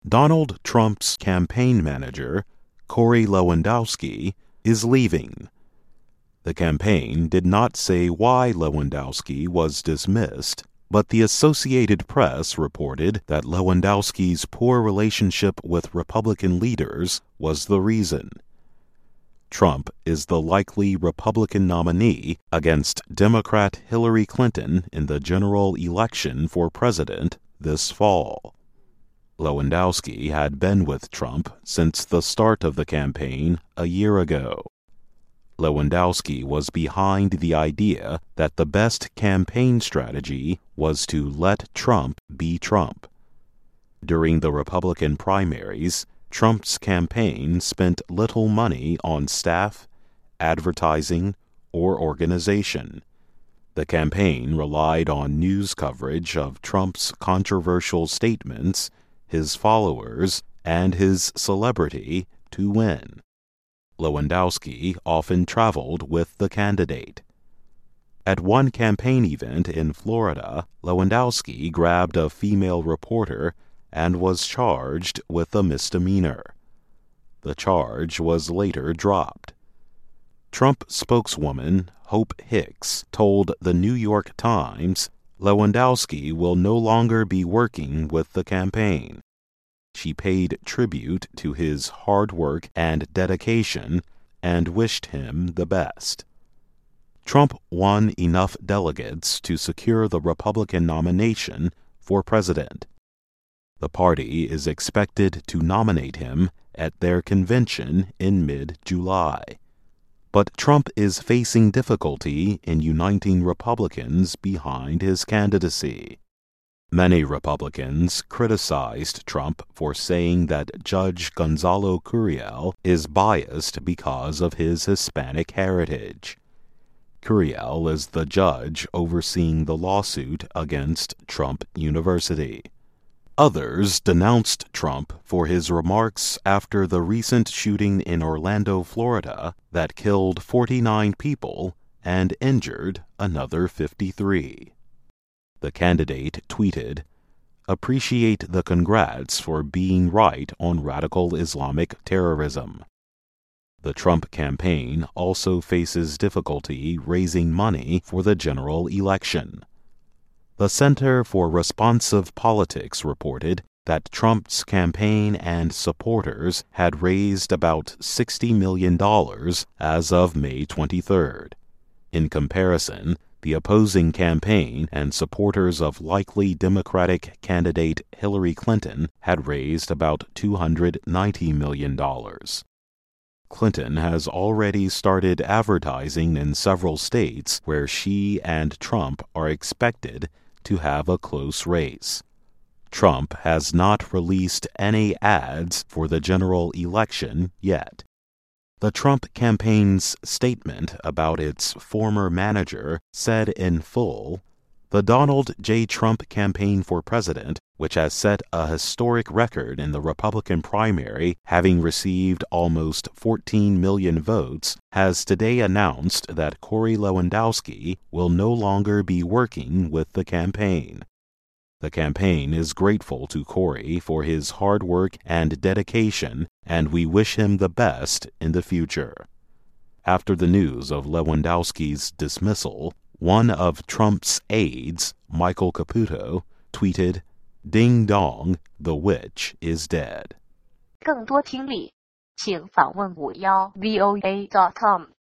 Donald Trump's campaign manager, Corey Lewandowski, is leaving. The campaign did not say why Lewandowski was dismissed, but the Associated Press reported that Lewandowski's poor relationship with Republican leaders was the reason. Trump is the likely Republican nominee against Democrat Hillary Clinton in the general election for president this fall. Lewandowski had been with Trump since the start of the campaign a year ago. Lewandowski was behind the idea that the best campaign strategy was to let Trump be Trump. During the Republican primaries, Trump's campaign spent little money on staff, advertising, or organization. The campaign relied on news coverage of Trump's controversial statements, his followers, and his celebrity to win. Lewandowski often traveled with the candidate. At one campaign event in Florida, Lewandowski grabbed a female reporter and was charged with a misdemeanor. The charge was later dropped. Trump spokeswoman Hope Hicks told the New York Times Lewandowski will no longer be working with the campaign. She paid tribute to his hard work and dedication and wished him the best. Trump won enough delegates to secure the Republican nomination for president. The party is expected to nominate him at their convention in mid-July. But Trump is facing difficulty in uniting Republicans behind his candidacy. Many Republicans criticized Trump for saying that Judge Gonzalo Curiel is biased because of his Hispanic heritage. Curiel is the judge overseeing the lawsuit against Trump University. Others denounced Trump for his remarks after the recent shooting in Orlando, Florida, that killed 49 people and injured another 53. The candidate tweeted, "Appreciate the congrats for being right on radical Islamic terrorism." The Trump campaign also faces difficulty raising money for the general election. The Center for Responsive Politics reported that Trump's campaign and supporters had raised about $60 million as of May 23rd. In comparison, the opposing campaign and supporters of likely Democratic candidate Hillary Clinton had raised about $290 million. Clinton has already started advertising in several states where she and Trump are expected to have a close race. Trump has not released any ads for the general election yet. The Trump campaign's statement about its former manager said in full, "The Donald J. Trump campaign for president, which has set a historic record in the Republican primary, having received almost 14 million votes, has today announced that Corey Lewandowski will no longer be working with the campaign. The campaign is grateful to Corey for his hard work and dedication, and we wish him the best in the future." After the news of Lewandowski's dismissal, one of Trump's aides, Michael Caputo, tweeted, "Ding dong, the witch is dead." 更多听力，请访问51voa.com。